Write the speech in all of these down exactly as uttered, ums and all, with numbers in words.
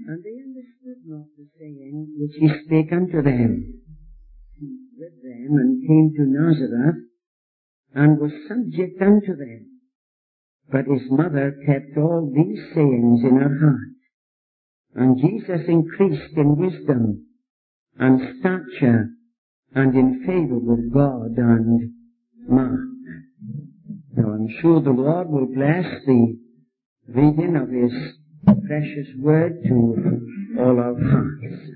And they understood not the saying which he spake unto them. He with them and came to Nazareth, and was subject unto them. But his mother kept all these sayings in her heart. And Jesus increased in wisdom and stature and in favor with God and man. Now I'm sure the Lord will bless the reading of his precious word to all our hearts.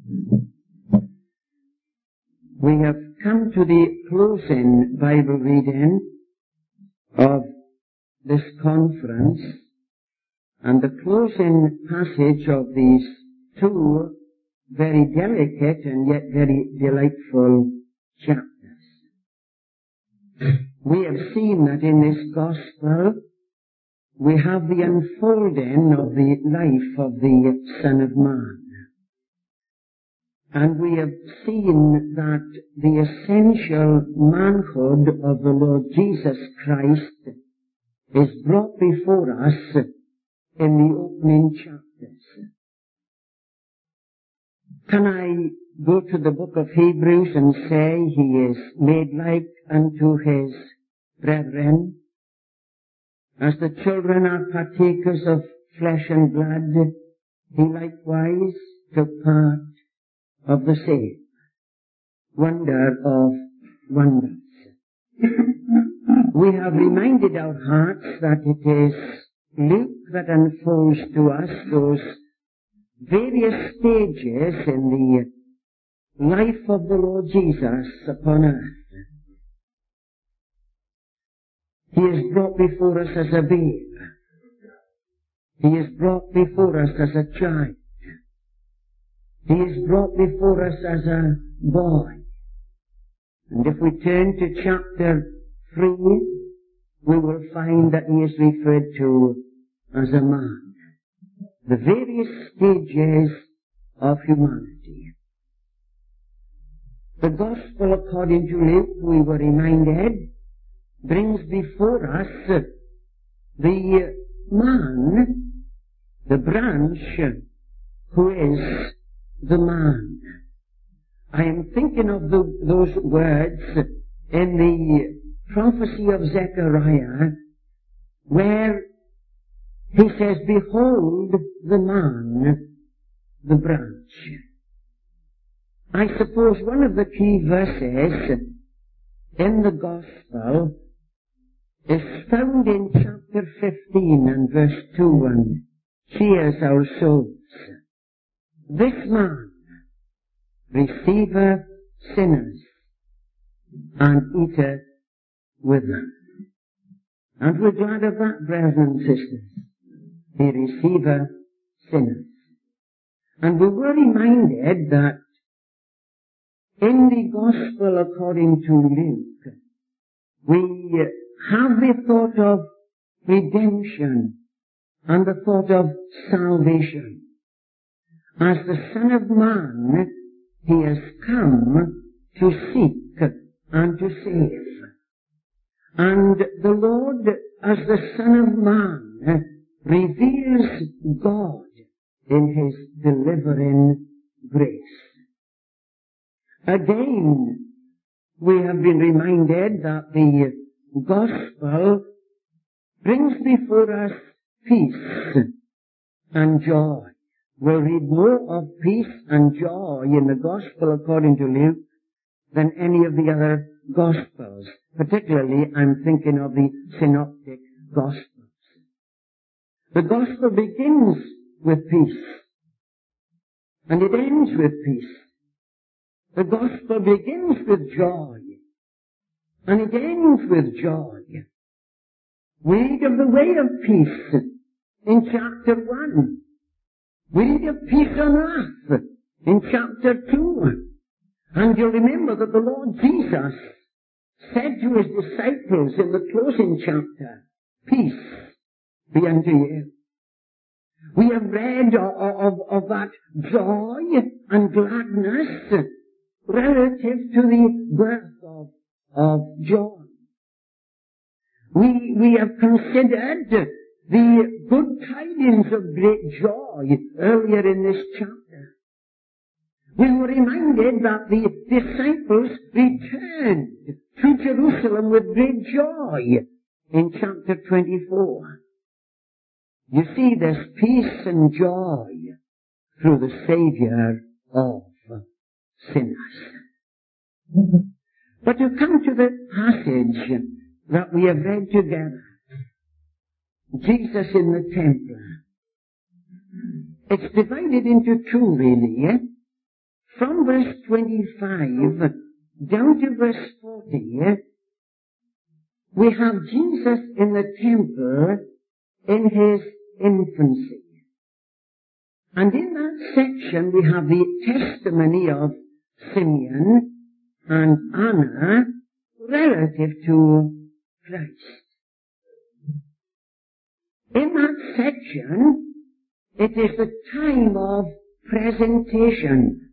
We have come to the closing Bible reading of this conference, and the closing passage of these two very delicate and yet very delightful chapters. We have seen that in this gospel we have the unfolding of the life of the Son of Man. And we have seen that the essential manhood of the Lord Jesus Christ is brought before us in the opening chapters. Can I go to the book of Hebrews and say he is made like unto his brethren? As the children are partakers of flesh and blood, he likewise took part of the same. Wonder of wonders. We have reminded our hearts that it is Luke that unfolds to us those various stages in the life of the Lord Jesus upon earth. He is brought before us as a babe. He is brought before us as a child. He is brought before us as a boy. And if we turn to chapter three, we will find that he is referred to as a man. The various stages of humanity. The Gospel according to Luke, we were reminded, brings before us the man, the branch, who is the man. I am thinking of the, those words in the prophecy of Zechariah, where he says, behold the man, the branch. I suppose one of the key verses in the Gospel is found in chapter fifteen and verse two, and cheers our souls. This man receiveth sinners and eateth with them. And we're glad of that, brothers and sisters. He receiveth sinners. And we were reminded that in the Gospel according to Luke, we have the thought of redemption and the thought of salvation. As the Son of Man, he has come to seek and to save. And the Lord, as the Son of Man, reveals God in his delivering grace. Again, we have been reminded that the Gospel brings before us peace and joy. We'll read more of peace and joy in the Gospel according to Luke than any of the other Gospels. Particularly, I'm thinking of the Synoptic Gospels. The Gospel begins with peace, and it ends with peace. The Gospel begins with joy, and it ends with joy. We read of the way of peace in chapter one. We read of peace on earth in chapter two. And you'll remember that the Lord Jesus said to his disciples in the closing chapter, peace be unto you. We have read of, of, of that joy and gladness relative to the birth of, of John. We, we have considered the good tidings of great joy earlier in this chapter. We were reminded that the disciples returned to Jerusalem with great joy in chapter twenty-four. You see, there's peace and joy through the Saviour of sinners. But to come to the passage that we have read together, Jesus in the temple, it's divided into two really. Eh? From verse twenty-five down to verse forty, eh? We have Jesus in the temple in his infancy. And in that section we have the testimony of Simeon and Anna relative to Christ. In that section, it is the time of presentation,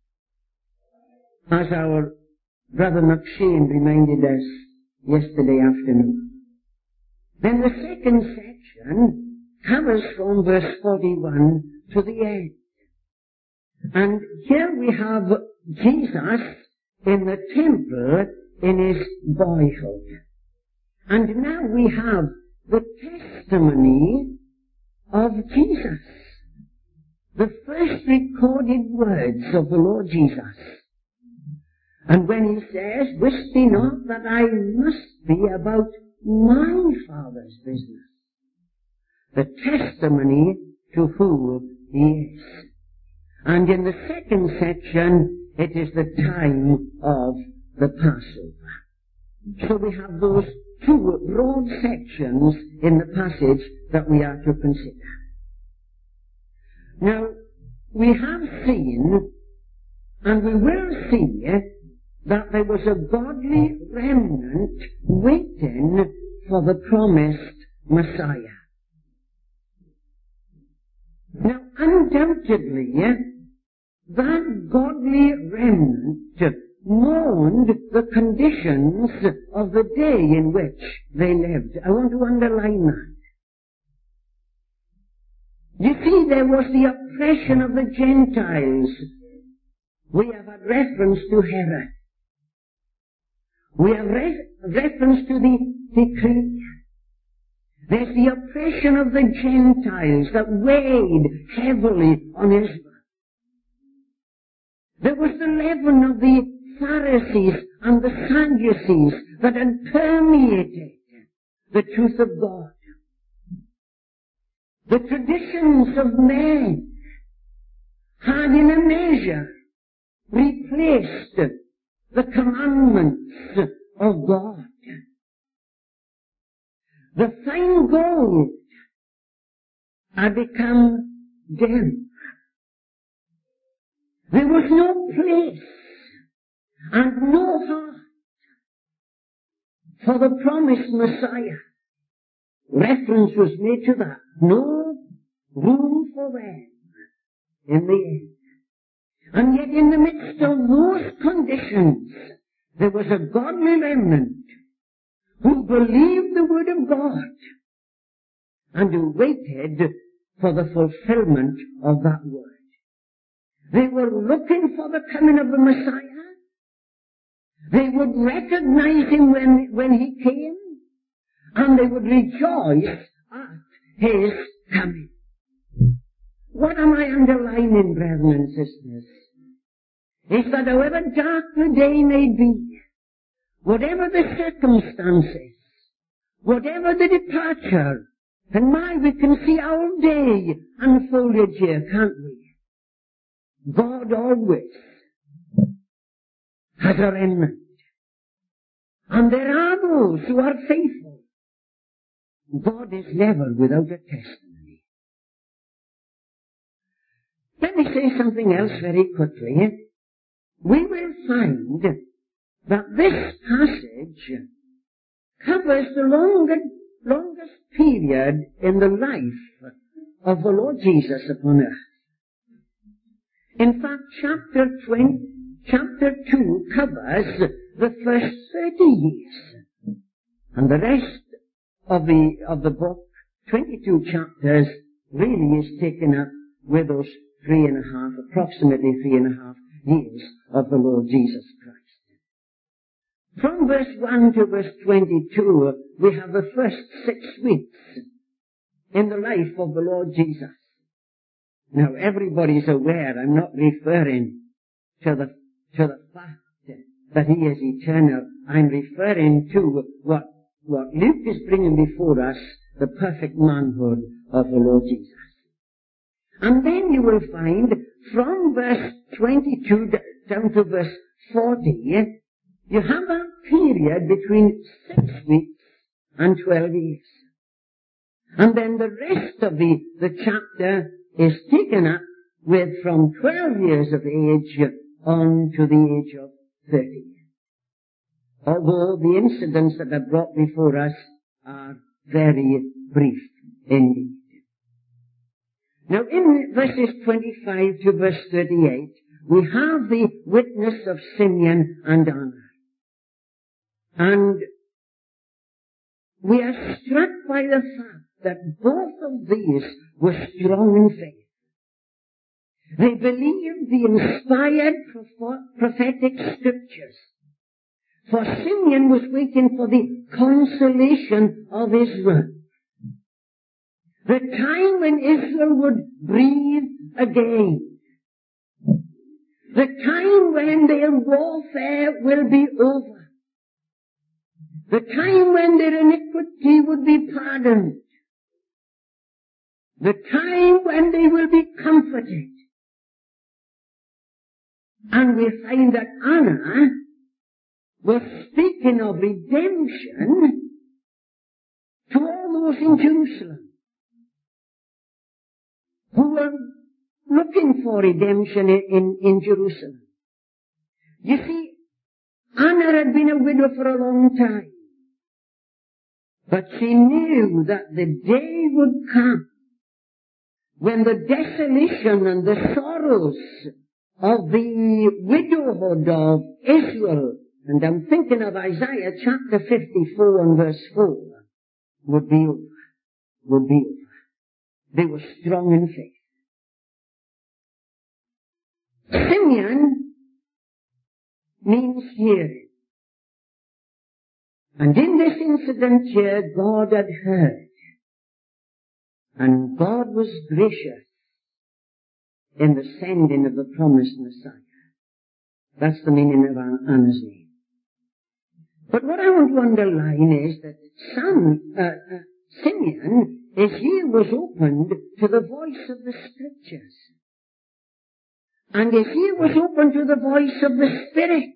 as our brother McShane reminded us yesterday afternoon. Then the second section covers from verse forty-one to the end. And here we have Jesus in the temple in his boyhood. And now we have the testimony of Jesus. The first recorded words of the Lord Jesus. And when he says, "Wist ye not that I must be about my Father's business?" The testimony to who he is. And in the second section, it is the time of the Passover. So we have those two broad sections in the passage that we are to consider. Now, we have seen, and we will see, that there was a godly remnant waiting for the promised Messiah. Now, undoubtedly, that godly remnant mourned the conditions of the day in which they lived. I want to underline that. You see, there was the oppression of the Gentiles. We have had reference to Herod. We have re- reference to the decree. There's the oppression of the Gentiles that weighed heavily on Israel. There was the leaven of the Pharisees and the Sadducees that had permeated the truth of God. The traditions of men had in a measure replaced the commandments of God. The fine gold had become dim. There was no place and no heart for the promised Messiah. Reference was made to that. No room for them in the end. And yet in the midst of those conditions, there was a godly remnant who believed the word of God and who waited for the fulfillment of that word. They were looking for the coming of the Messiah. They would recognize him when, when he came, and they would rejoice at his coming. What am I underlining, brethren and sisters? Is that however dark the day may be, whatever the circumstances, whatever the departure, and my, we can see our day unfolded here, can't we? God always has a remnant. And there are those who are faithful. God is never without a testimony. Let me say something else very quickly. We will find that this passage covers the longest, longest period in the life of the Lord Jesus upon earth. In fact, chapter twenty, chapter two covers the first thirty years. And the rest of the, of the book twenty-two chapters really is taken up with those three and a half, approximately three and a half years of the Lord Jesus Christ. From verse one to verse twenty-two, we have the first six weeks in the life of the Lord Jesus. Now, everybody's aware I'm not referring to the, to the fact that He is eternal. I'm referring to what, what Luke is bringing before us, the perfect manhood of the Lord Jesus. And then you will find from verse twenty-two down to verse forty, you have that period between six weeks and twelve years. And then the rest of the, the chapter is taken up with from twelve years of age on to the age of thirty. Although the incidents that are brought before us are very brief indeed. Now in verses twenty-five to verse thirty-eight, we have the witness of Simeon and Anna. And we are struck by the fact that both of these were strong in faith. They believed the inspired prophetic scriptures. For Simeon was waiting for the consolation of Israel. The time when Israel would breathe again. The time when their warfare will be over. The time when their iniquity would be pardoned. The time when they will be comforted. And we find that Anna was speaking of redemption to all those in Jerusalem who were looking for redemption in, in, in Jerusalem. You see, Anna had been a widow for a long time, but she knew that the day would come when the desolation and the sorrows of the widowhood of Israel, and I'm thinking of Isaiah chapter fifty-four and verse four, would be over. Would be over. They were strong in faith. Simeon means hearing. And in this incident here, God had heard. And God was gracious in the sending of the promised Messiah. That's the meaning of Anna's name. But what I want to underline is that son, uh, uh, Simeon, his ear was opened to the voice of the Scriptures. And his ear was opened to the voice of the Spirit.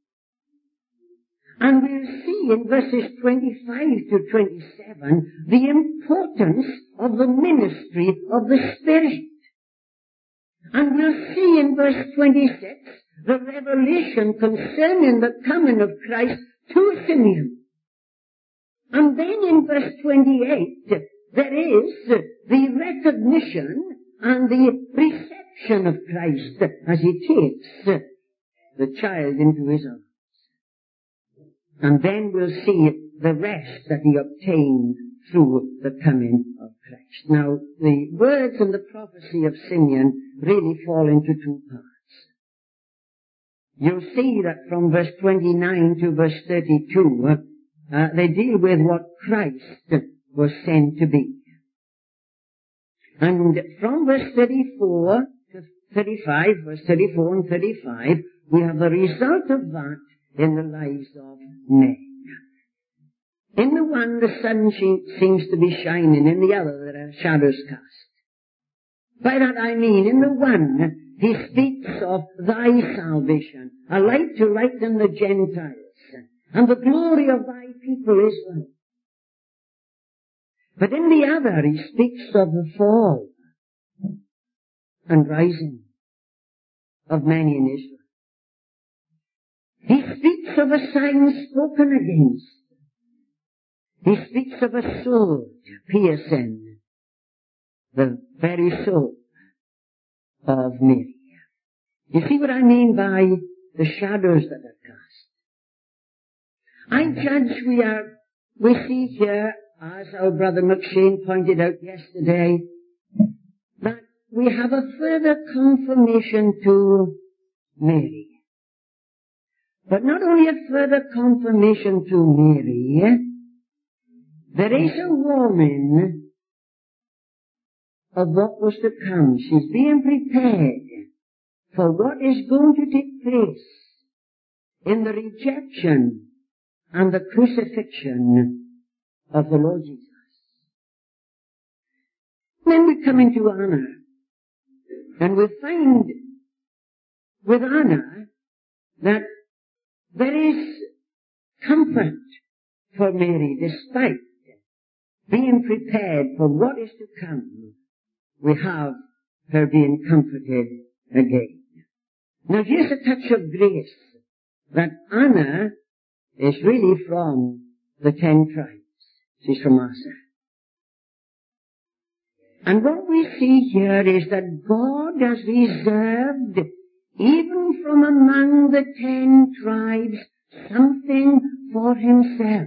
And we'll see in verses twenty-five to twenty-seven the importance of the ministry of the Spirit. And we'll see in verse twenty-six the revelation concerning the coming of Christ to Simeon. And then in verse twenty-eight, there is the recognition and the reception of Christ as he takes the child into his arms. And then we'll see the rest that he obtained through the coming of Christ. Now, the words and the prophecy of Simeon really fall into two parts. You'll see that from verse twenty-nine to verse thirty-two, uh, they deal with what Christ was sent to be. And from verse thirty-four to thirty-five, verse thirty-four and thirty-five, we have the result of that in the lives of men. In the one, the sun seems to be shining. In the other, there are shadows cast. By that I mean, in the one, he speaks of thy salvation, a light to lighten the Gentiles, and the glory of thy people Israel. But in the other, he speaks of the fall and rising of many in Israel. He speaks of a sign spoken against. He speaks of a sword piercing the very soul of Mary. You see what I mean by the shadows that are cast? I judge we are, we see here as our brother McShane pointed out yesterday, that we have a further confirmation to Mary. But not only a further confirmation to Mary, there is a warning of what was to come. She's being prepared for what is going to take place in the rejection and the crucifixion of the Lord Jesus. Then we come into Anna, and we find with Anna that there is comfort for Mary despite being prepared for what is to come. We have her being comforted again. Now here's a touch of grace, that Anna is really from the ten tribes. She's from Asa. And what we see here is that God has reserved, even from among the ten tribes, something for himself.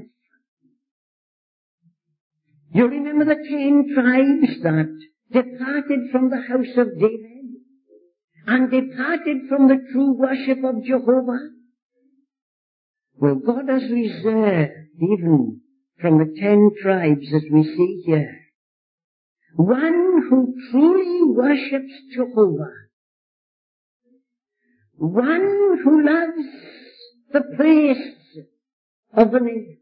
You remember the ten tribes that departed from the house of David and departed from the true worship of Jehovah? Well, God has reserved, even from the ten tribes as we see here, one who truly worships Jehovah, one who loves the praise of the name,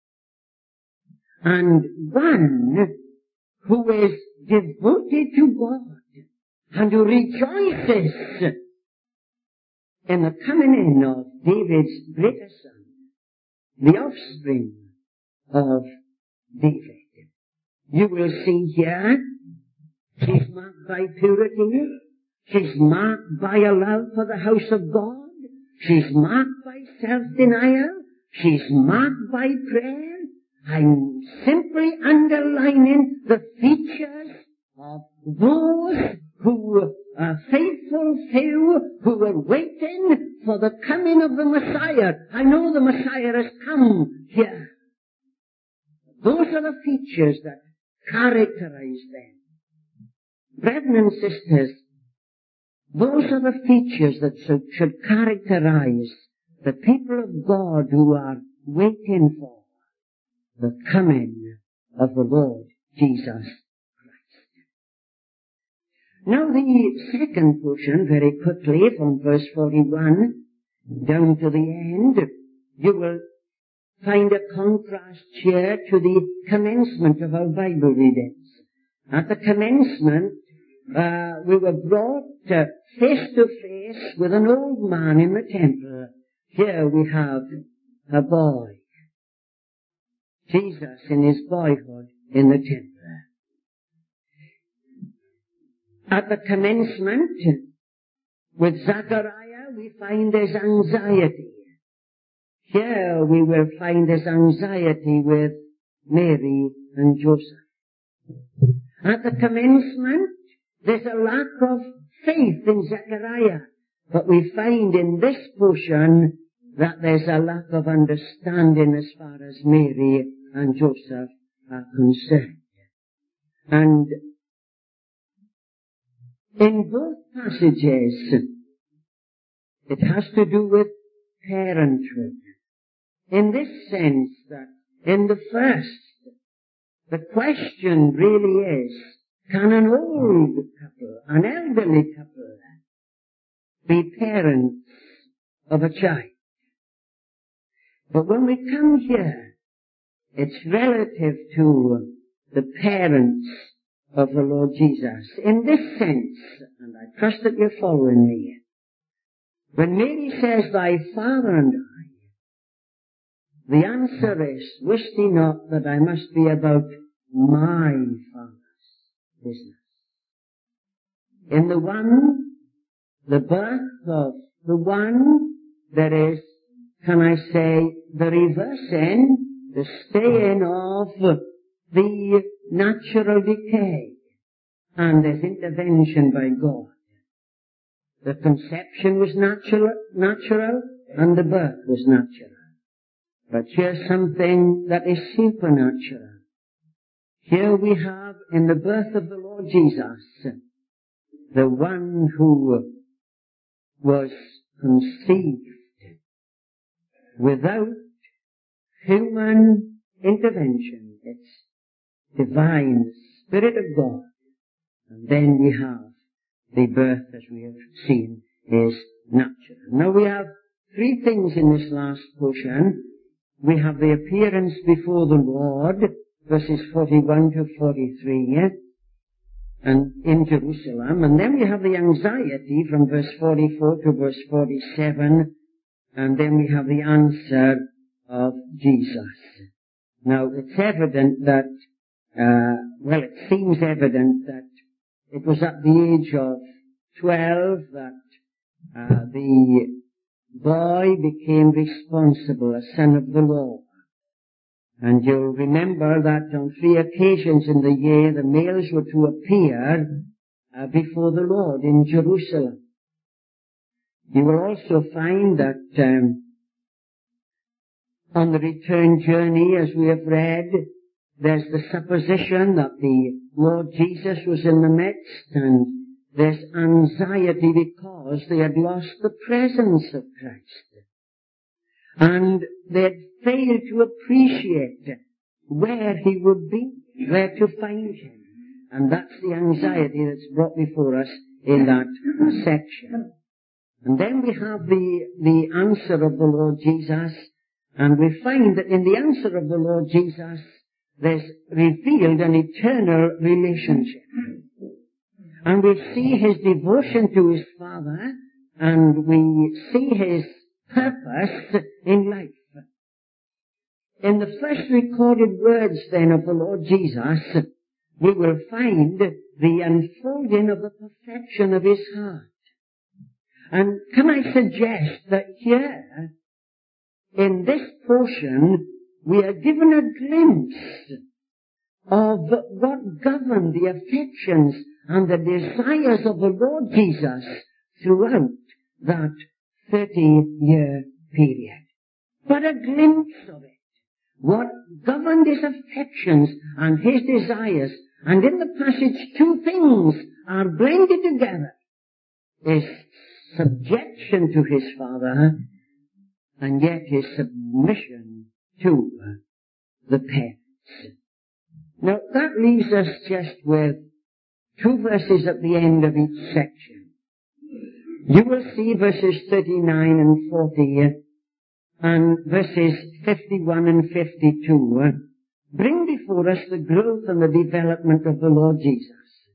and one who is devoted to God and who rejoices in the coming in of David's greatest son, the offspring of David. You will see here, she's marked by purity, she's marked by a love for the house of God, she's marked by self-denial, she's marked by prayer. I'm simply underlining the features of those who are faithful few who were waiting for the coming of the Messiah. I know the Messiah has come here. Those are the features that characterize them. Brethren and sisters, those are the features that should, should characterize the people of God who are waiting for the coming of the Lord Jesus Christ. Now the second portion, very quickly, from verse forty-one down to the end, you will find a contrast here to the commencement of our Bible readings. At the commencement, uh, we were brought uh, face to face with an old man in the temple. Here we have a boy. Jesus in his boyhood in the temple. At the commencement, with Zachariah, we find his anxiety. Here we will find his anxiety with Mary and Joseph. At the commencement, there's a lack of faith in Zechariah, but we find in this portion that there's a lack of understanding as far as Mary and Joseph are concerned. And in both passages, it has to do with parenthood. In this sense that in the first, the question really is, can an old couple, an elderly couple, be parents of a child? But when we come here, it's relative to the parents of the Lord Jesus. In this sense, and I trust that you're following me, when Mary says, thy father and I, the answer is, wist ye not that I must be about my Father's business? In the one, the birth of the one, there is, can I say, the reversing, the staying of the natural decay. And there's intervention by God. The conception was natural, natural, and the birth was natural. But here's something that is supernatural. Here we have in the birth of the Lord Jesus, the one who was conceived without human intervention. It's divine, Spirit of God. And then we have the birth, as we have seen, is natural. Now we have three things in this last portion. We have the appearance before the Lord, verses forty-one to forty-three, and in Jerusalem. And then we have the anxiety from verse forty-four to verse forty-seven. And then we have the answer of Jesus. Now it's evident that, uh, well, it seems evident that it was at the age of twelve that uh, the boy became responsible, a son of the law. And you'll remember that on three occasions in the year the males were to appear uh, before the Lord in Jerusalem. You will also find that um, on the return journey, as we have read, there's the supposition that the Lord Jesus was in the midst, and there's anxiety because they had lost the presence of Christ. And they had failed to appreciate where he would be, where to find him. And that's the anxiety that's brought before us in that section. And then we have the, the answer of the Lord Jesus, and we find that in the answer of the Lord Jesus, there's revealed an eternal relationship. And we see his devotion to his Father, and we see his purpose in life. In the first recorded words then of the Lord Jesus, we will find the unfolding of the perfection of his heart. And can I suggest that here, in this portion, we are given a glimpse of what governed the affections and the desires of the Lord Jesus throughout that thirty-year period. But a glimpse of it. What governed his affections and his desires. And in the passage, two things are blended together. His subjection to his Father, and yet his submission to the parents. Now, that leaves us just with two verses at the end of each section. You will see verses thirty-nine and forty, and verses fifty-one and fifty-two bring before us the growth and the development of the Lord Jesus.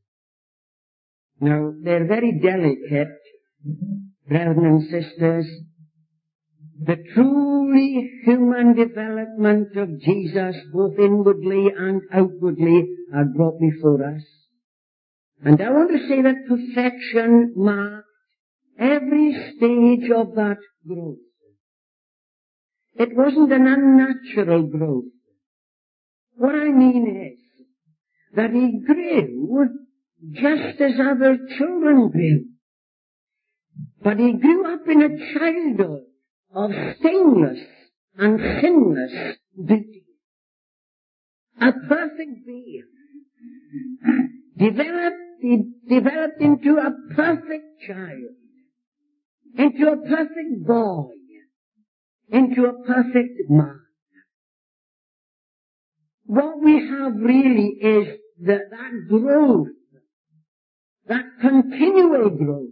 Now, they're very delicate, brethren and sisters. The truly human development of Jesus, both inwardly and outwardly, are brought before us. And I want to say that perfection marked every stage of that growth. It wasn't an unnatural growth. What I mean is that he grew just as other children grew. But he grew up in a childhood of stainless and sinless beauty. A perfect being. Developed, he developed into a perfect child. Into a perfect boy. Into a perfect man. What we have really is that, that growth, that continual growth,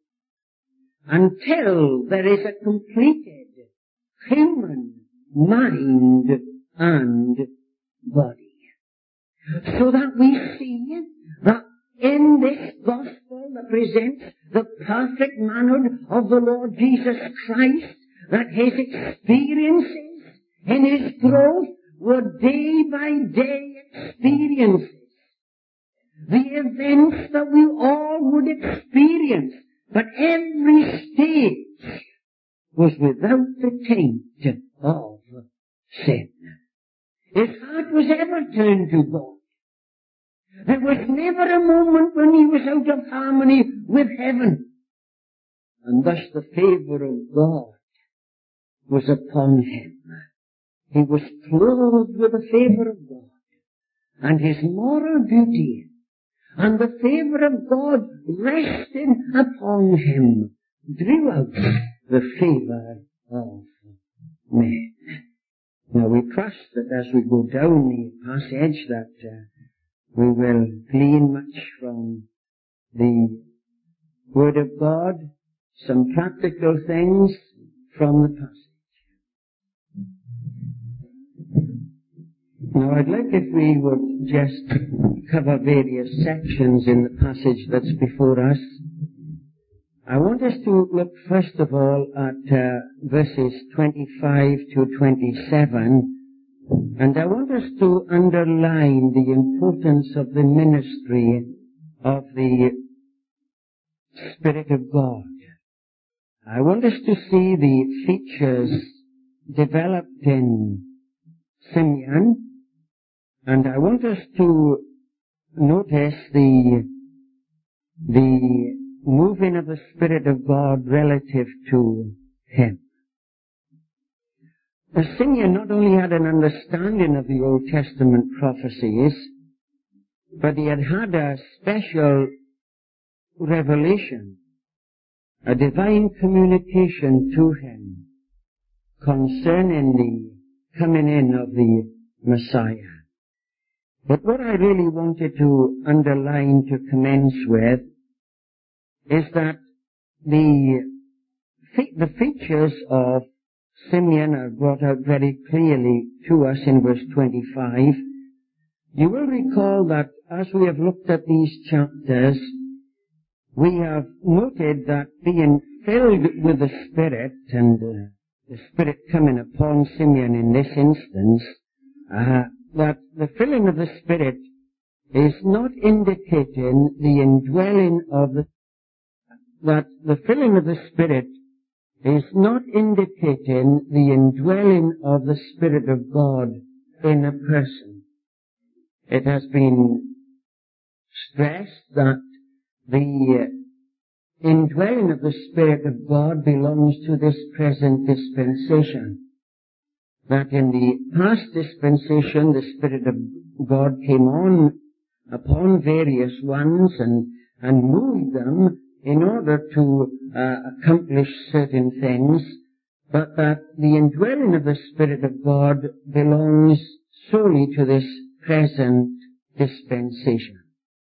until there is a completed human mind and body. So that we see that in this gospel that presents the perfect manhood of the Lord Jesus Christ, that his experiences in his growth were day by day experiences. The events that we all would experience, but every stage was without the taint of sin. His heart was ever turned to God. There was never a moment when he was out of harmony with heaven. And thus the favor of God was upon him. He was clothed with the favor of God. and his moral beauty, and the favour of God resting upon him, drew out the favour of men. Now we trust that as we go down the passage that uh, we will glean much from the Word of God, some practical things from the passage. Now I'd like if we would just cover various sections in the passage that's before us. I want us to look first of all at uh, verses twenty-five to twenty-seven, and I want us to underline the importance of the ministry of the Spirit of God. I want us to see the features developed in Simeon, and I want us to notice the the moving of the Spirit of God relative to him. Now, Simeon not only had an understanding of the Old Testament prophecies, but he had had a special revelation, a divine communication to him concerning the coming in of the Messiah. But what I really wanted to underline to commence with is that the the features of Simeon are brought out very clearly to us in verse twenty-five. You will recall that as we have looked at these chapters, we have noted that being filled with the Spirit, and uh, the Spirit coming upon Simeon in this instance, uh, that the filling of the Spirit is not indicating the indwelling of the that the filling of the Spirit is not indicating the indwelling of the Spirit of God in a person. It has been stressed that the indwelling of the Spirit of God belongs to this present dispensation. That in the past dispensation the Spirit of God came on upon various ones and, and moved them in order to uh, accomplish certain things, but that the indwelling of the Spirit of God belongs solely to this present dispensation.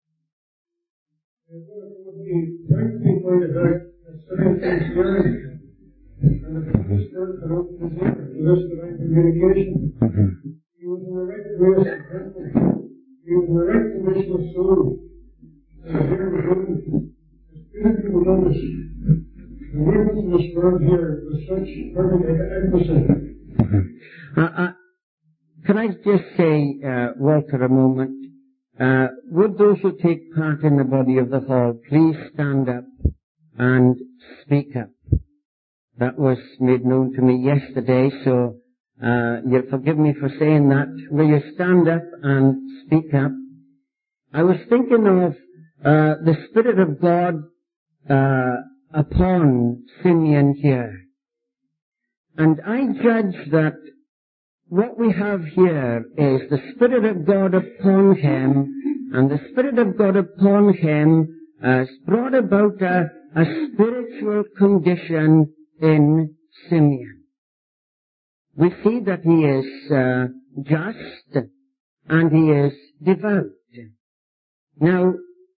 He was in the right place of temple. He was in the right condition of soul. And here was written, as people notice, the words of this word here with such perfect emphasis. Uh, uh, can I just say, uh, Walter, a moment? Uh, would those who take part in the body of the hall please stand up and speak up? That was made known to me yesterday, so uh, you'll forgive me for saying that. Will you stand up and speak up? I was thinking of uh, the Spirit of God uh, upon Simeon here. And I judge that what we have here is the Spirit of God upon him, and the Spirit of God upon him has brought about a, a spiritual condition in Simeon. We see that he is uh, just and he is devout. Now,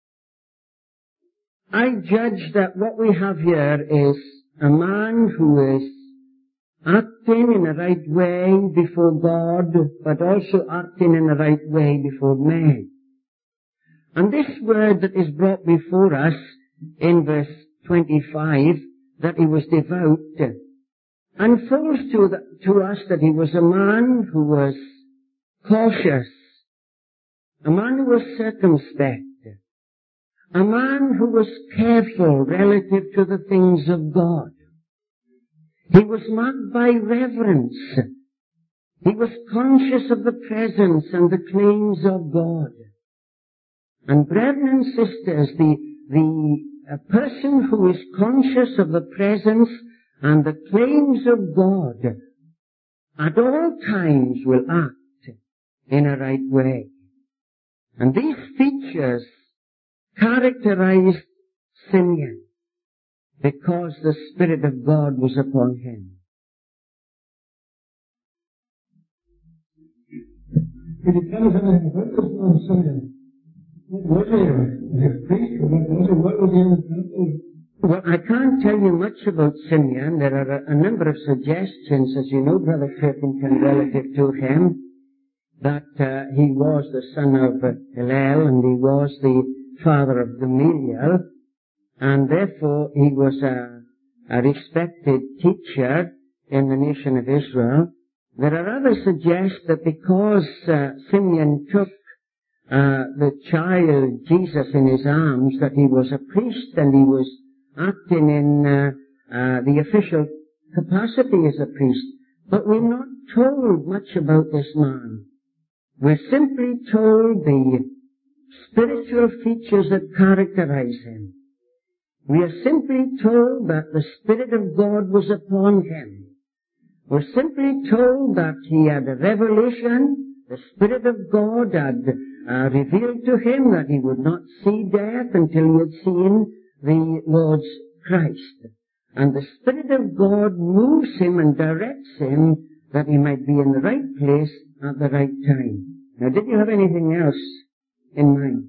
I judge that what we have here is a man who is acting in the right way before God, but also acting in the right way before men. And this word that is brought before us in verse twenty-five, that he was devout, unfolds to, the, to us that he was a man who was cautious, a man who was circumspect, a man who was careful relative to the things of God. He was marked by reverence. He was conscious of the presence and the claims of God. And brethren and sisters, the, the a person who is conscious of the presence and the claims of God at all times will act in a right way. And these features characterized Simeon because the Spirit of God was upon him. Could you tell us anything about this man Simeon? What was he? A priest or what was he? What was he in the temple? Well, I can't tell you much about Simeon. There are a, a number of suggestions, as you know, Brother Turpington, relative to him, that uh, he was the son of uh, Hillel, and he was the father of Gamaliel, and therefore he was a, a respected teacher in the nation of Israel. There are others who suggest that because uh, Simeon took uh, the child Jesus in his arms, that he was a priest and he was acting in uh, uh, the official capacity as a priest. But we're not told much about this man. We're simply told the spiritual features that characterize him. We are simply told that the Spirit of God was upon him. We're simply told that he had a revelation. The Spirit of God had uh, revealed to him that he would not see death until he had seen the Lord's Christ. And the Spirit of God moves him and directs him that he might be in the right place at the right time. Now, did you have anything else in mind?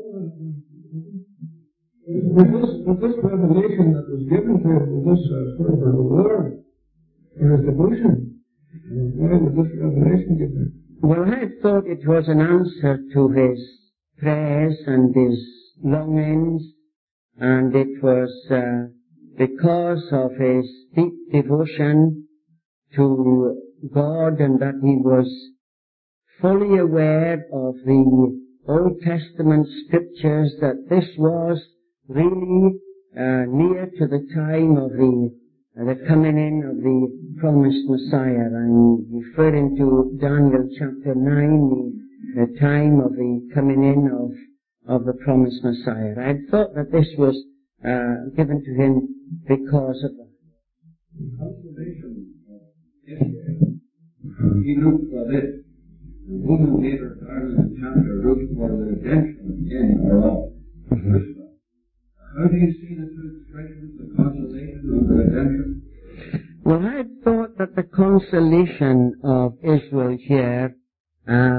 With this, with this revelation that was given to him, with this uh, sort of a reward for his devotion, why was this revelation given? Well, I had thought it was an answer to his prayers and his longings, and it was uh, because of his deep devotion to God, and that he was fully aware of the Old Testament scriptures, that this was really uh, near to the time of the uh, the coming in of the promised Messiah. I'm referring to Daniel chapter nine, the, the time of the coming in of of the promised Messiah. I had thought that this was uh, given to him because of that. Consolation of Israel. He looked for this. The woman later started in chapter looked for the redemption in our Lord. Mm-hmm. How do you see the two expressions, the consolation and the redemption? Well, I had thought that the consolation of Israel here uh,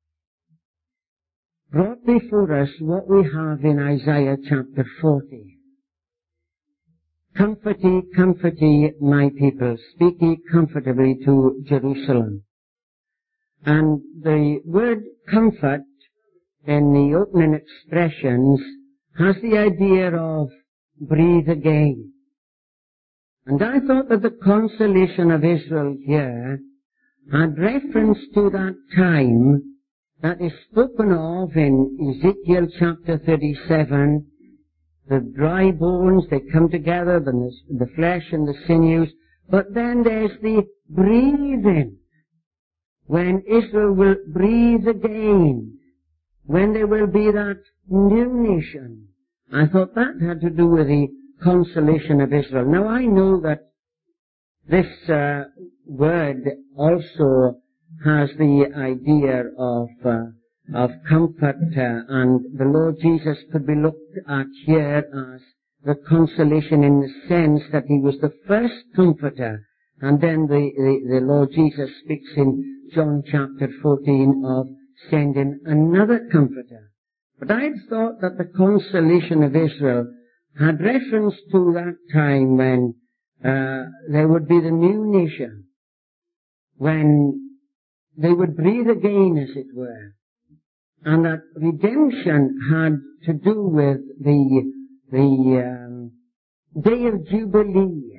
brought before us what we have in Isaiah chapter forty. Comfort ye, comfort ye, my people, speak ye comfortably to Jerusalem. And the word comfort in the opening expressions has the idea of breathe again. And I thought that the consolation of Israel here had reference to that time that is spoken of in Ezekiel chapter thirty-seven. The dry bones, they come together, the, the flesh and the sinews. But then there's the breathing, when Israel will breathe again, when there will be that new nation. I thought that had to do with the consolation of Israel. Now I know that this uh, word also has the idea of uh, of comfort, uh, and the Lord Jesus could be looked at here as the consolation in the sense that he was the first comforter, and then the, the, the Lord Jesus speaks in John chapter fourteen of sending another comforter. But I had thought that the consolation of Israel had reference to that time when uh, there would be the new nation, when they would breathe again, as it were, and that redemption had to do with the the um, day of Jubilee,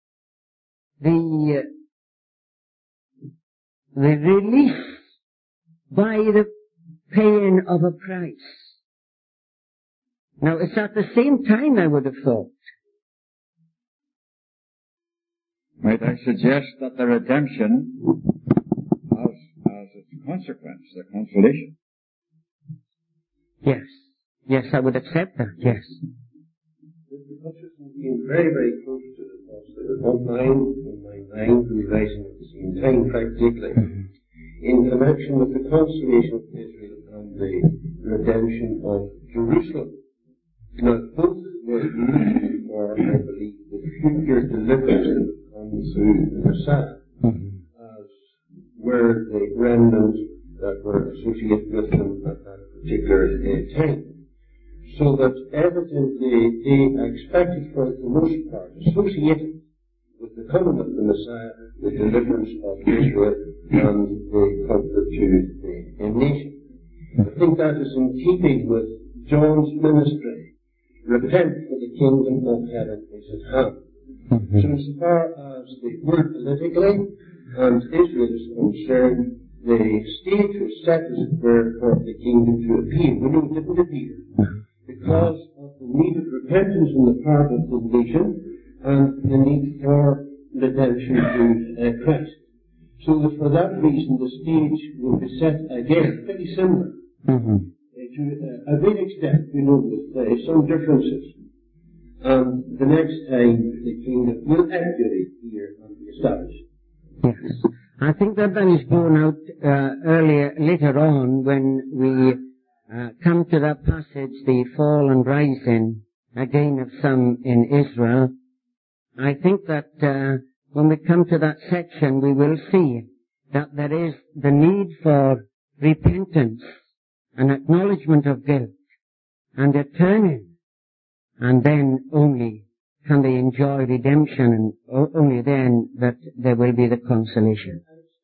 the uh, the release by the paying of a price. Now, it's at the same time, I would have thought. Might I suggest that the redemption has as its consequence the consolation? Yes. Yes, I would accept that, yes. The consciousness being very, very close to the thoughts that are not mine, in my mind, arising at the same time, practically, in connection with the consolation of Israel and the redemption of Jerusalem. Now, both were used for, I believe, the future deliverance that would come through the Messiah, as were the remnants that were associated with them at that particular uh, time. So that evidently they expected, for the most part, associated with the coming of the Messiah, the deliverance of Israel and the comfort to the nation. I think that is in keeping with John's ministry. Repent, for the kingdom of heaven is at hand. Mm-hmm. So as far as the word politically and Israel is concerned, the stage was set, as it were, for the kingdom to appear. We know it didn't appear because of the need of repentance on the part of the nation and the need for redemption through uh, Christ. So that for that reason the stage will be set again, pretty similar. Mm-hmm. Uh, to uh, a great extent, you know, with uh, some differences. And the next time the kingdom will actually appear and be established. Yes. I think that that is borne out uh, earlier, later on, when we uh, come to that passage, the fall and rising again of some in Israel. I think that uh, when we come to that section, we will see that there is the need for repentance and acknowledgement of guilt and a turning, and then only can they enjoy redemption, and o- only then that there will be the consolation.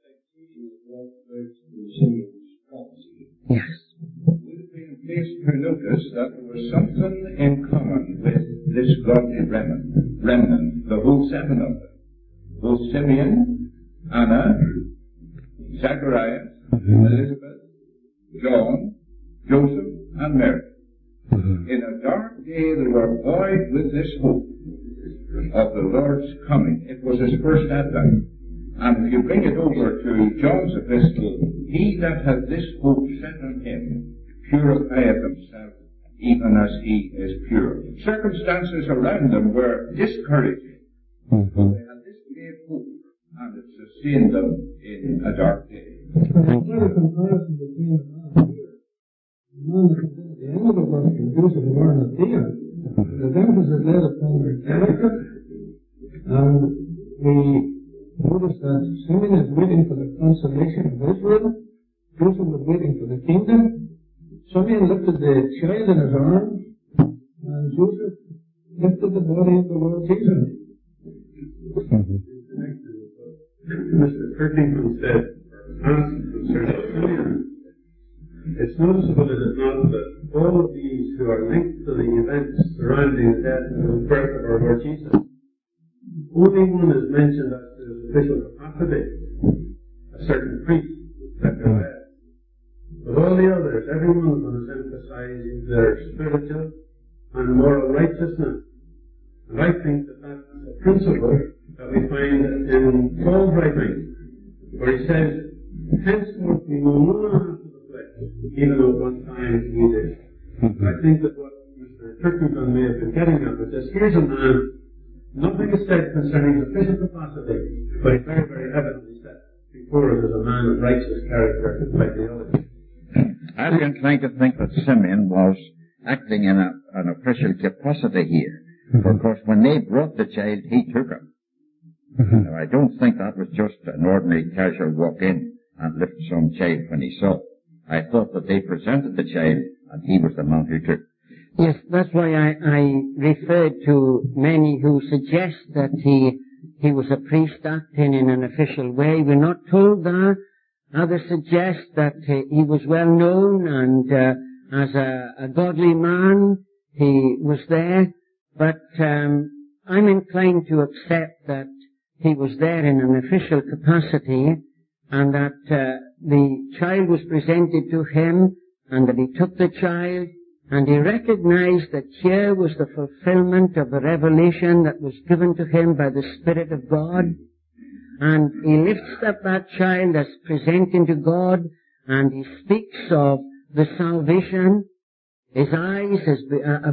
Yes. Would have been pleased to notice that there was something in common with this godly remnant, remnant, the whole seven of them. Both Simeon, Anna, Zacharias, mm-hmm. Elizabeth, John, Joseph, and Mary. Mm-hmm. In a dark day they were buoyed with this hope of the Lord's coming. It was his first advent. And if you bring it over to John's epistle, he that hath this hope set on him purifieth himself even as he is pure. Circumstances around them were discouraging. Mm-hmm. But they had this great hope, and it sustained them in a dark day. There's quite a comparison between the man here. The man that comes in at the end of the verse and Joseph and Arimathea. The emphasis laid upon their character, and we notice that Simeon is waiting for the consolation of Israel. Joseph was waiting for the kingdom. Simeon lifted the child in his arms, and Joseph lifted the body of the Lord Jesus. Mm-hmm. Mister Kirkington said, asked concerning Simeon, it's noticeable, is it not, that all of these who are linked to the events surrounding the death and the birth of our Lord Jesus, only one is mentioned as to his official capacity, a certain priest, Zechariah. But all the others, every one of them is emphasizing their spiritual and moral righteousness. And I think that that's a principle that we find in Paul's writing, where he says, henceforth we know no man after the flesh, even though at one time we did. Mm-hmm. I think that what Mister Turkington may have been getting at was this: here's a man, nothing is said concerning the physical capacity, but it's very, very evidently said before it as a man of righteous character like the others. I've been trying to think that Simeon was acting in a, an official capacity here. Mm-hmm. For of course, when they brought the child, he took him. Mm-hmm. Now, I don't think that was just an ordinary casual walk in and lift some child when he saw. I thought that they presented the child and he was the man who took. Yes, that's why I, I referred to many who suggest that he he was a priest acting in an official way. We're not told that. Others suggest that uh, he was well known and uh, as a, a godly man he was there. But um, I'm inclined to accept that he was there in an official capacity, and that uh, the child was presented to him, and that he took the child, and he recognized that here was the fulfillment of the revelation that was given to him by the Spirit of God. And he lifts up that child as presenting to God, and he speaks of the salvation. His eyes has be, uh,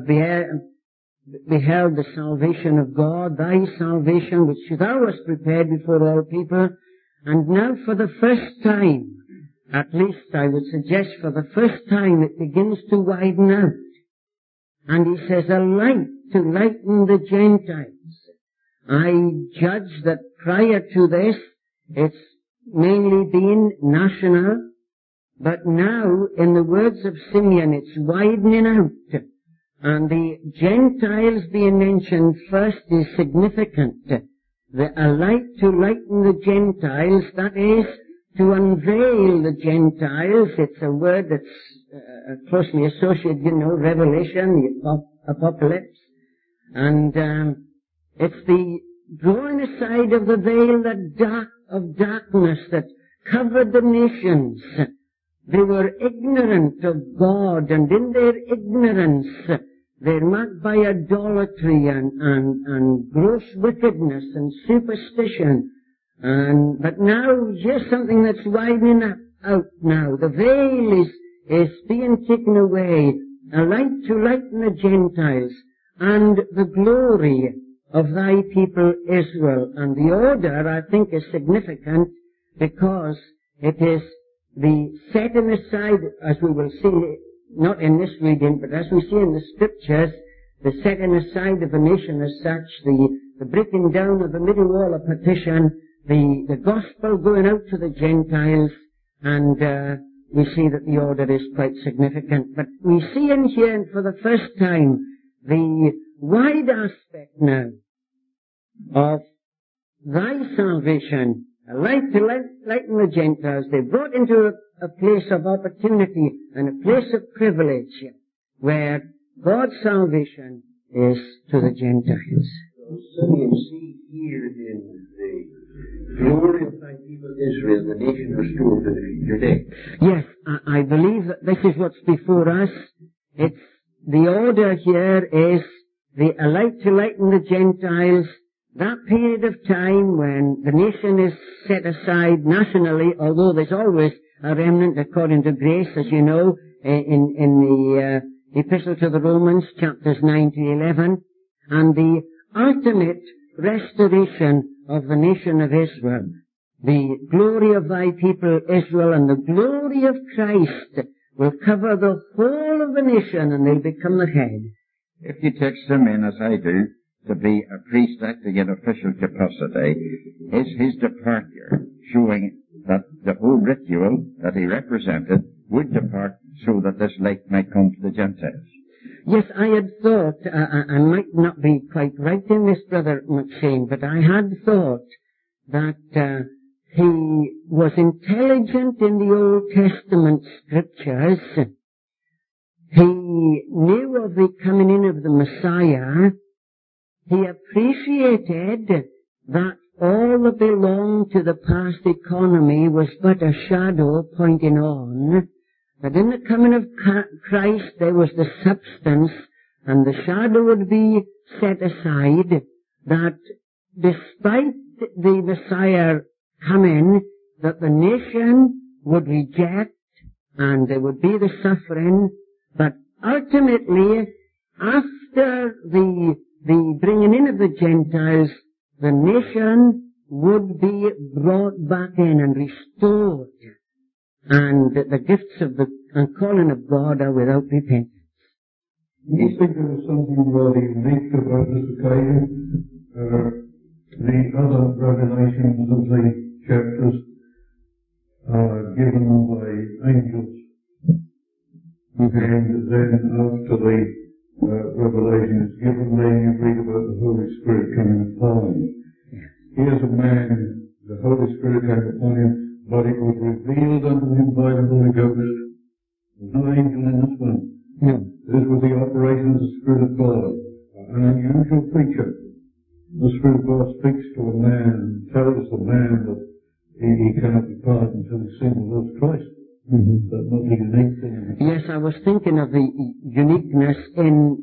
beheld the salvation of God, thy salvation, which thou hast prepared before all people. And now for the first time, at least I would suggest for the first time it begins to widen out. And he says, a light to lighten the Gentiles. I judge that prior to this, it's mainly been national, but now, in the words of Simeon, it's widening out. And the Gentiles being mentioned first is significant. The, a light to lighten the Gentiles, that is, to unveil the Gentiles. It's a word that's uh, closely associated, you know, Revelation, the Apocalypse. And um, it's the drawing aside of the veil that dark, of darkness that covered the nations. They were ignorant of God, and in their ignorance, they're marked by idolatry and, and, and gross wickedness and superstition. And, but now, here's something that's widening out now. The veil is, is being taken away. A light to lighten the Gentiles, and the glory of thy people Israel. And the order, I think, is significant because it is the setting aside, as we will see, not in this reading, but as we see in the scriptures, the setting aside of a nation as such, the, the breaking down of the middle wall of partition, the, the gospel going out to the Gentiles, and uh, we see that the order is quite significant. But we see in here, for the first time, the wide aspect now of thy salvation, a light to light, lighten the Gentiles. They're brought into a, a place of opportunity and a place of privilege where God's salvation is to the Gentiles. So you see here in the glory of thy people Israel, the nation restored to the future day. Yes, I, I believe that this is what's before us. It's the order here is the a light to lighten the Gentiles. That period of time when the nation is set aside nationally, although there's always a remnant according to grace, as you know, in, in the uh, Epistle to the Romans, chapters nine to eleven, and the ultimate restoration of the nation of Israel. The glory of thy people Israel and the glory of Christ will cover the whole of the nation, and they'll become the head. If you take Simeon, as I do, to be a priest acting in official capacity, is his departure showing that the whole ritual that he represented would depart so that this light might come to the Gentiles. Yes, I had thought, uh, I might not be quite right in this, Brother McShane, but I had thought that uh, he was intelligent in the Old Testament scriptures. He knew of the coming in of the Messiah. He appreciated that all that belonged to the past economy was but a shadow pointing on, that in the coming of Christ there was the substance, and the shadow would be set aside, that despite the Messiah coming, that the nation would reject, and there would be the suffering, but ultimately, after the the bringing in of the Gentiles, the nation would be brought back in and restored. And the gifts of the and calling of God are without repentance. I think there was something really unique about this occasion. Uh, the other revelations of the chapters are given by angels. Mm-hmm. And then after the Uh, revelation is given, then you read about the Holy Spirit coming upon him. Here's a man, the Holy Spirit came upon him, but it was revealed unto him by the Holy Ghost. There's no angel in this one. No. This was the operation of the Spirit of God. An unusual feature. The Spirit of God speaks to a man and tells the man that he, he cannot depart until he's seen the Lord Christ. Mm-hmm. But not the unique thing. Yes, I was thinking of the uniqueness in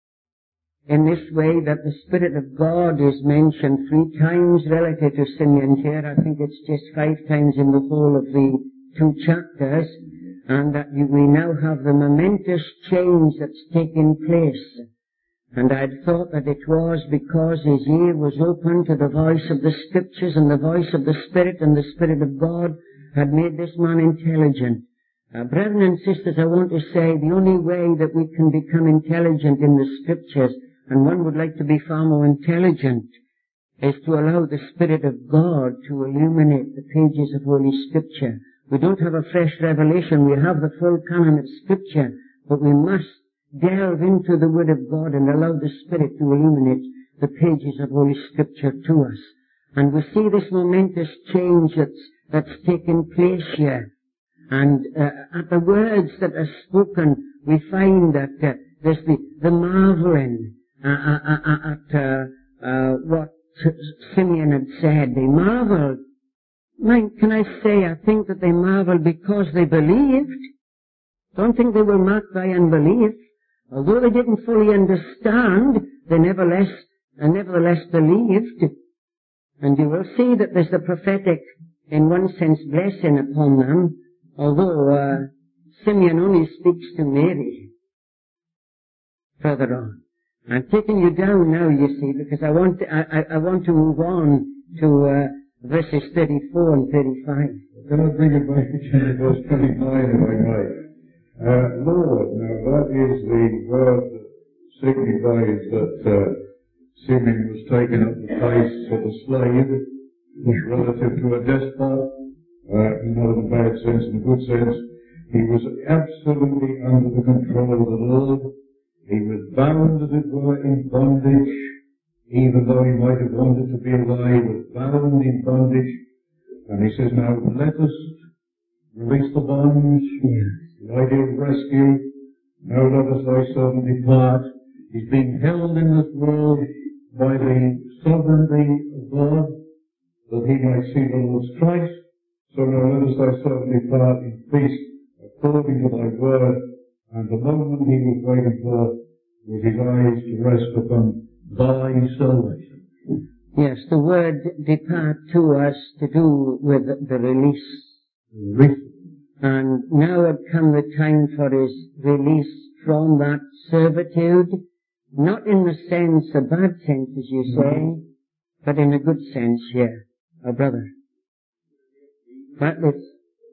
in this way that the Spirit of God is mentioned three times relative to Simeon here. I think it's just five times in the whole of the two chapters, and that we now have the momentous change that's taking place. And I'd thought that it was because his ear was open to the voice of the Scriptures and the voice of the Spirit and the Spirit of God, had made this man intelligent. Uh, brethren and sisters, I want to say the only way that we can become intelligent in the Scriptures, and one would like to be far more intelligent, is to allow the Spirit of God to illuminate the pages of Holy Scripture. We don't have a fresh revelation. We have the full canon of Scripture, but we must delve into the Word of God and allow the Spirit to illuminate the pages of Holy Scripture to us. And we see this momentous change that's, that's taken place here. And uh, at the words that are spoken, we find that uh, there's the, the marveling uh, uh, uh, at uh, uh, what Simeon had said. They marveled. Man, can I say, I think that they marveled because they believed. Don't think they were marked by unbelief. Although they didn't fully understand, they nevertheless, uh, nevertheless believed. And you will see that there's the prophetic, in one sense, blessing upon them. Although uh, Simeon only speaks to Mary further on. I'm taking you down now, you see, because I want to, I, I, I want to move on to uh, verses thirty-four and thirty-five. Can I bring it back to verse twenty-nine, if I may? Uh, Lord, now that is the word that signifies that uh, Simeon was taken up the place of a slave, relative to a despot. Uh, not in a bad sense, in a good sense. He was absolutely under the control of the Lord. He was bound, as it were, in bondage, even though he might have wanted to be alive, he was bound in bondage. And he says, now let us release the bonds, the idea of rescue. Now let us thy servant depart. He's being held in this world by the sovereignty of God, that he might see the Lord's Christ. So now let us thy servant depart in peace, according to thy word. And the moment he was waiting for was his eyes to rest upon thy salvation. Yes, the word depart to us to do with the release. Release. And now had come the time for his release from that servitude, not in the sense, a bad sense as you say, mm-hmm. but in a good sense here, our brother. But it's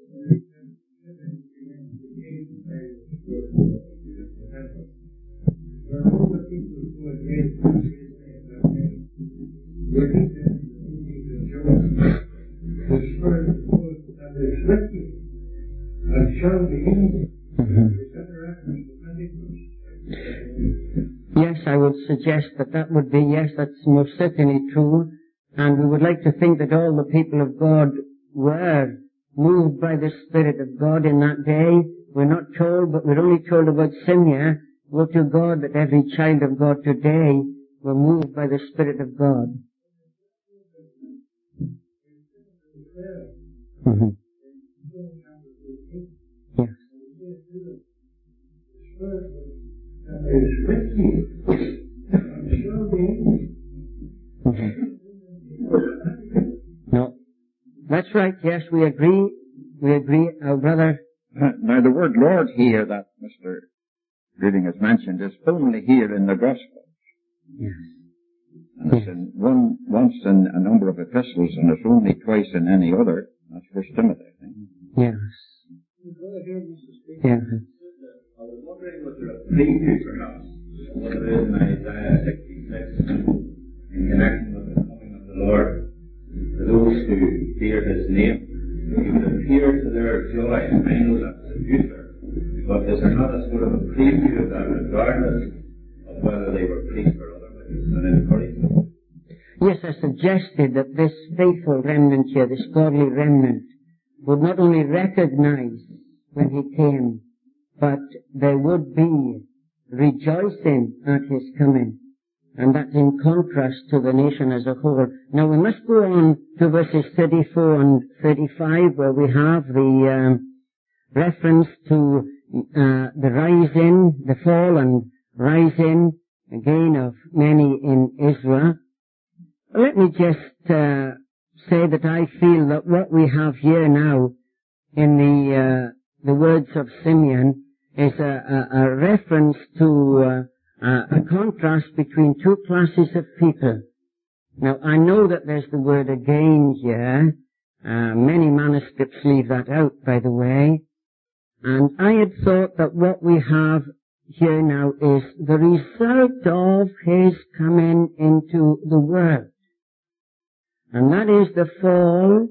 yes, I would suggest that that would be, yes, that's most certainly true. And we would like to think that all the people of God were moved by the Spirit of God in that day. We're not told, but we're only told about Simeon. Woe to God that every child of God today were moved by the Spirit of God. Mm-hmm. Yes. Mm-hmm. No. That's right, yes, we agree. We agree, our brother. Uh, now the word Lord here that Mister Reading has mentioned is only here in the Gospel. Yes. And it's in one, once in a number of epistles, and it's only twice in any other. That's First Timothy, I think. Yes. Yeah. I was wondering, was there a preview perhaps, what it is in Isaiah sixty-six, in connection with the coming of the Lord, for those who fear his name? He would appear to their joy. I know that's the future. But is there not a sort of a preview of that, regardless of whether they were priests or otherwise, an encouragement? Yes, I suggested that this faithful remnant here, this godly remnant, would not only recognize when he came, but they would be rejoicing at his coming. And that's in contrast to the nation as a whole. Now we must go on to verses thirty-four and thirty-five, where we have the um, reference to uh, the rising, the fall and rising again of many in Israel. Let me just uh, say that I feel that what we have here now in the uh, the words of Simeon is a, a, a reference to uh, a, a contrast between two classes of people. Now, I know that there's the word again here, Uh, many manuscripts leave that out, by the way. And I had thought that what we have here now is the result of his coming into the world. And that is the fall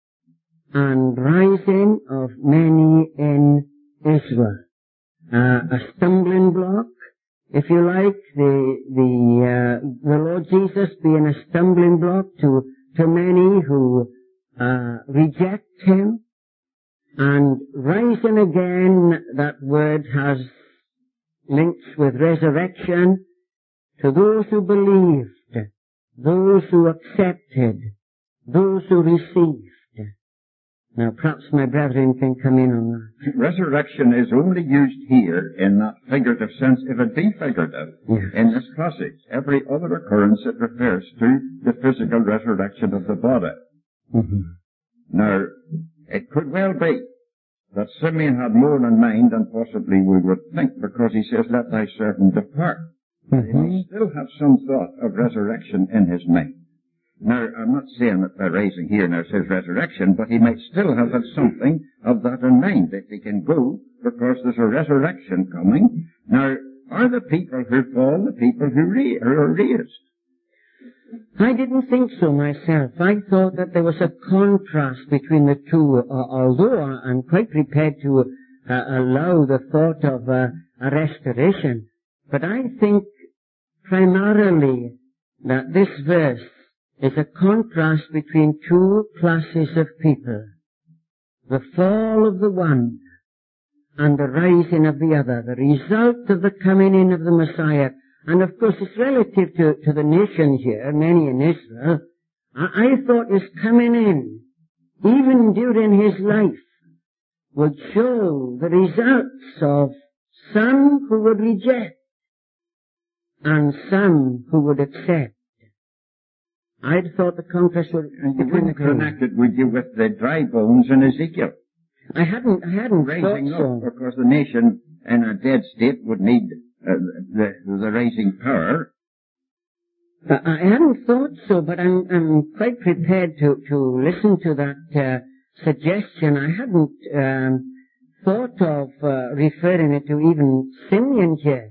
and rising of many in Israel. Uh, a stumbling block, if you like, the, the, uh, the Lord Jesus being a stumbling block to, to many who, uh, reject him. And rising again, that word has links with resurrection to those who believed, those who accepted, those who received. Now perhaps my brethren can come in on that. Resurrection is only used here in that figurative sense, if it be figurative, Yes. in this passage. Every other occurrence it refers to the physical resurrection of the body. Mm-hmm. Now, it could well be that Simeon had more in mind than possibly we would think, because he says, let thy servant depart. Mm-hmm. He may still have some thought of resurrection in his mind. Now, I'm not saying that by raising here now says resurrection, but he might still have had something of that in mind, that he can go because there's a resurrection coming. Now, are the people who fall the people who, re- who are raised? I didn't think so myself. I thought that there was a contrast between the two, uh, although I'm quite prepared to uh, allow the thought of uh, a restoration. But I think primarily that this verse is a contrast between two classes of people. The fall of the one and the rising of the other, the result of the coming in of the Messiah. And of course it's relative to, to the nation here, many in Israel. I, I thought his coming in, even during his life, would show the results of some who would reject and some who would accept. I'd thought the contrast would And you wouldn't connect it, would you, with the dry bones in Ezekiel? I hadn't, I hadn't Raising thought up, so. because the nation in a dead state would need uh, the, the raising power. I I hadn't thought so, but I'm, I'm quite prepared to, to listen to that uh, suggestion. I hadn't um, thought of uh, referring it to even Simeon here.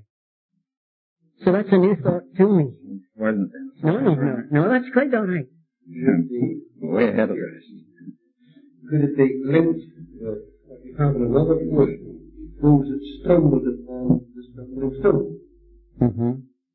So that's a new thought to me. Well, No, no, no, no, that's quite all right. Should be way ahead of us. Could it be linked with what we have in another portion, those that stumbled upon the stumbling stone? Mm-hmm.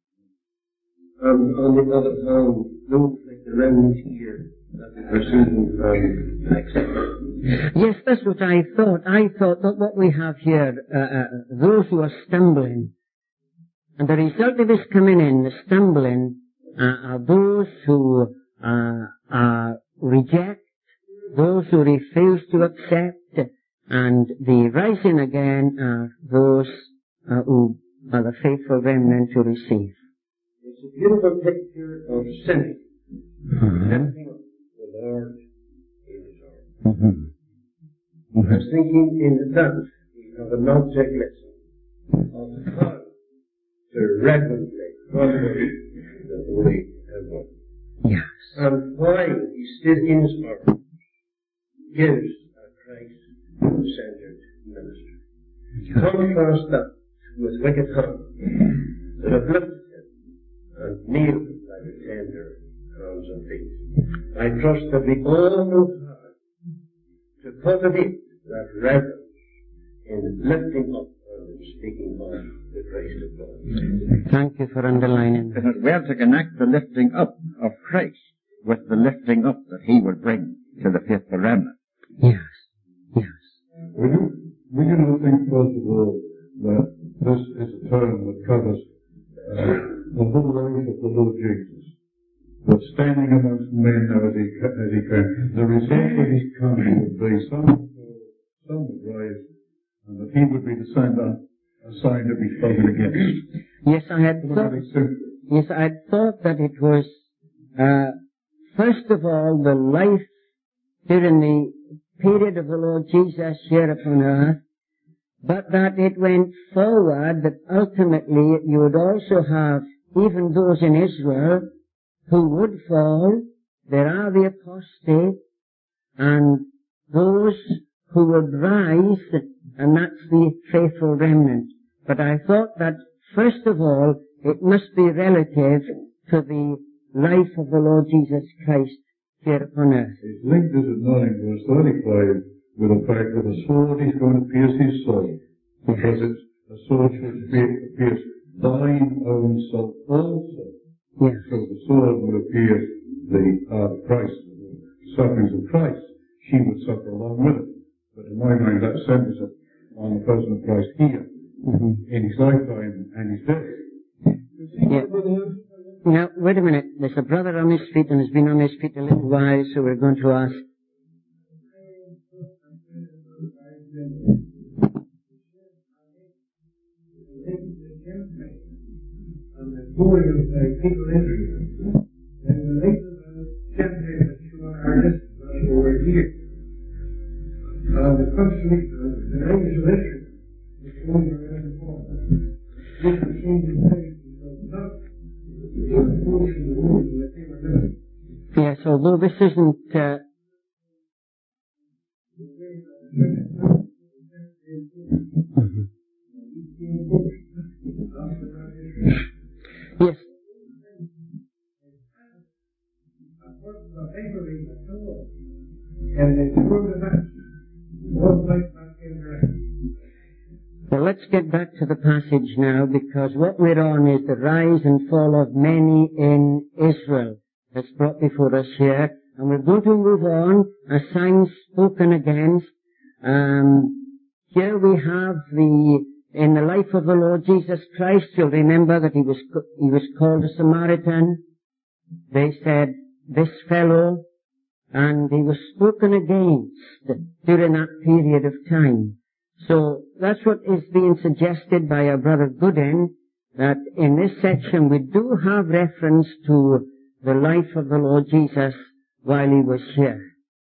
And on the other hand, those like the remnant here that we pursue and accept. Yes, that's what I thought. I thought that what we have here, uh, uh, those who are stumbling, and the result of his coming in, the stumbling, uh, are those who uh, uh, reject, those who refuse to accept, and the rising again are those uh, who are the faithful remnant to receive. It's a beautiful picture of sinning, Mm-hmm. lifting up the Lord in his arms. Mm-hmm. I was thinking in that we have an object lesson of how to reverently follow the way of God. Yes. And why he stood in his arms gives a Christ-centered ministry. Contrast that with wicked hands that have lifted him and kneeled by the tender hands and feet. I trust that we all know how to cultivate that reverence in lifting up and speaking of the Christ of God. Thank you for underlining that. Is it well to connect the lifting up of Christ with the lifting up that he will bring to the faithful remnant? Yes. Yes. Would you, would you not think, first of all, that this is a term that covers uh, the whole life of the Lord Jesus? That standing amongst men now as he, as he came, the result of his coming would be some would fall, some would rise, and that he would be the sign, a sign to be spoken against. Yes, I had Look thought, at it simply. yes, I had thought that it was, uh, first of all, the life during the period of the Lord Jesus here upon earth, but that it went forward, that ultimately you would also have even those in Israel who would fall. There are the apostate, and those who would rise, and that's the faithful remnant. But I thought that, first of all, it must be relative to the life of the Lord Jesus Christ here upon earth. It's linked, is it not, in verse thirty-five, with the fact that a sword is going to pierce his soul, because it's a sword should pierce thine own soul also. Yes. So the sword would have pierced the uh, Christ, the sufferings of Christ. She would suffer along with it. But in my mind, that centers it on the person of Christ here, mm-hmm. in his lifetime and his death. Yeah. Now, wait a minute. There's a brother on his feet and has been on his feet a little while, so we're going to ask. And the going of the people Israel, and the length of the campaign that you are just over here. Uh, the country, uh, the language of Israel, is going around the world. This is changing things because not the portion of the world that they were living. Yes, although this isn't, uh, yes. Well, let's get back to the passage now, because what we're on is the rise and fall of many in Israel that's brought before us here. And we're going to move on, as signs spoken against. Um, here we have the, in the life of the Lord Jesus Christ, you'll remember that he was, he was called a Samaritan. They said, this fellow, and he was spoken against during that period of time. So that's what is being suggested by our brother Goodin, that in this section we do have reference to the life of the Lord Jesus while he was here.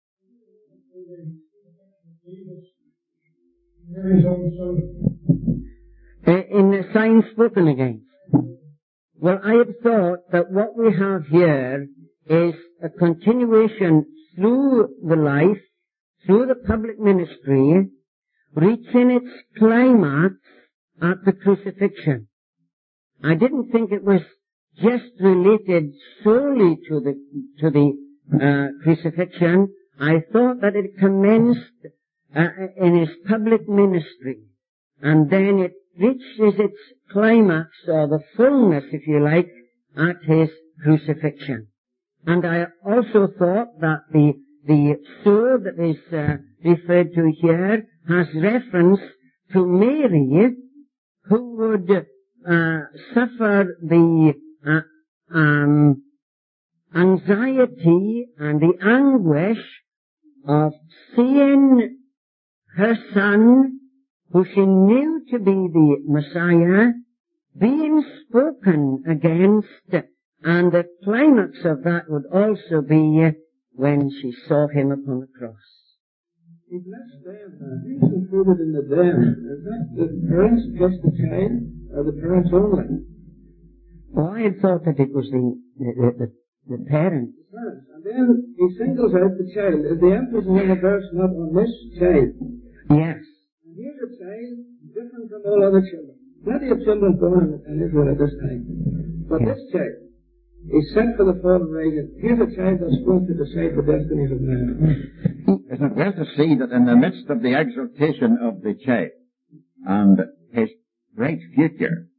In the signs spoken against. Well, I had thought that what we have here is a continuation through the life, through the public ministry, reaching its climax at the crucifixion. I didn't think it was just related solely to the to the uh, crucifixion. I thought that it commenced uh, in his public ministry, and then it reaches its climax, or the fullness, if you like, at his crucifixion. And I also thought that the the sword that is uh, referred to here has reference to Mary, who would uh, suffer the uh, um, anxiety and the anguish of seeing her son, who she knew to be the Messiah, being spoken against, and the climax of that would also be when she saw him upon the cross. He blessed them. Uh, who's included in the them? Is that the parents plus the child, or the parents only? Well, I had thought that it was the the, the, the parents. The parents. And then he singles out the child. Is the emphasis in the verse not on this child? Yes. And here's a child different from all other children. Plenty of children born in Israel at this time. But yes. This child is sent for the fall of Reagan. Here's a child that's going to decide the destinies of man. Isn't it well to see that in the midst of the exaltation of the child and his great future,